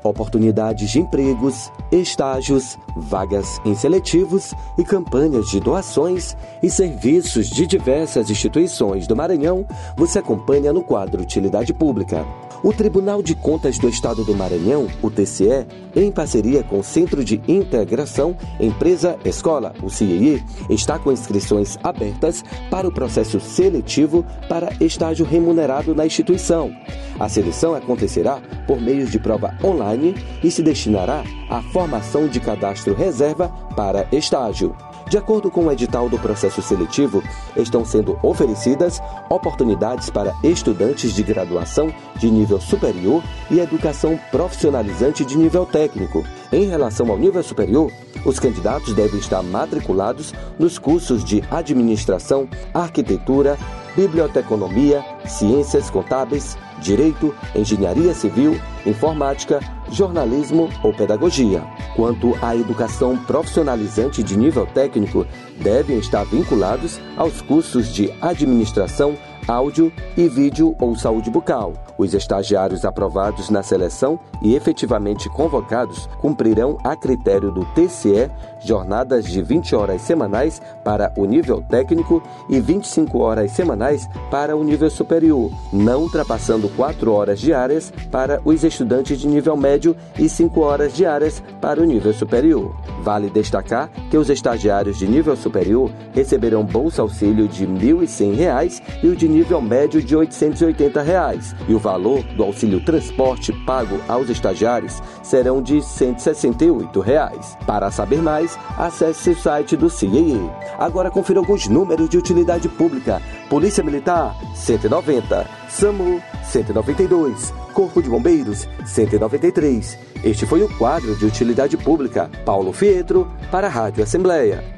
oportunidades de empregos, estágios, vagas em seletivos e campanhas de doações e serviços de diversas instituições do Maranhão, você acompanha no quadro Utilidade Pública. O Tribunal de Contas do Estado do Maranhão, o TCE, em parceria com o Centro de Integração Empresa Escola, o CIE, está com inscrições abertas para o processo seletivo para estágio remunerado na instituição. A seleção acontecerá por meio de prova online e se destinará à formação de cadastro reserva para estágio. De acordo com o edital do processo seletivo, estão sendo oferecidas oportunidades para estudantes de graduação de nível superior e educação profissionalizante de nível técnico. Em relação ao nível superior, os candidatos devem estar matriculados nos cursos de administração, arquitetura, biblioteconomia, ciências contábeis, direito, engenharia civil, informática, jornalismo ou pedagogia. Quanto à educação profissionalizante de nível técnico, devem estar vinculados aos cursos de administração, áudio e vídeo ou saúde bucal. Os estagiários aprovados na seleção e efetivamente convocados cumprirão, a critério do TCE, jornadas de 20 horas semanais para o nível técnico e 25 horas semanais para o nível superior, não ultrapassando 4 horas diárias para os estudantes de nível médio e 5 horas diárias para o nível superior. Vale destacar que os estagiários de nível superior receberão bolsa auxílio de R$ 1.100 e o de nível médio de R$ 880, e o valor do auxílio transporte pago aos estagiários serão de R$ 168. Para saber mais, acesse o site do CIE. Agora confira alguns números de utilidade pública. Polícia Militar, 190. SAMU, 192. Corpo de Bombeiros, 193. Este foi o quadro de utilidade pública. Paulo Fietro, para a Rádio Assembleia.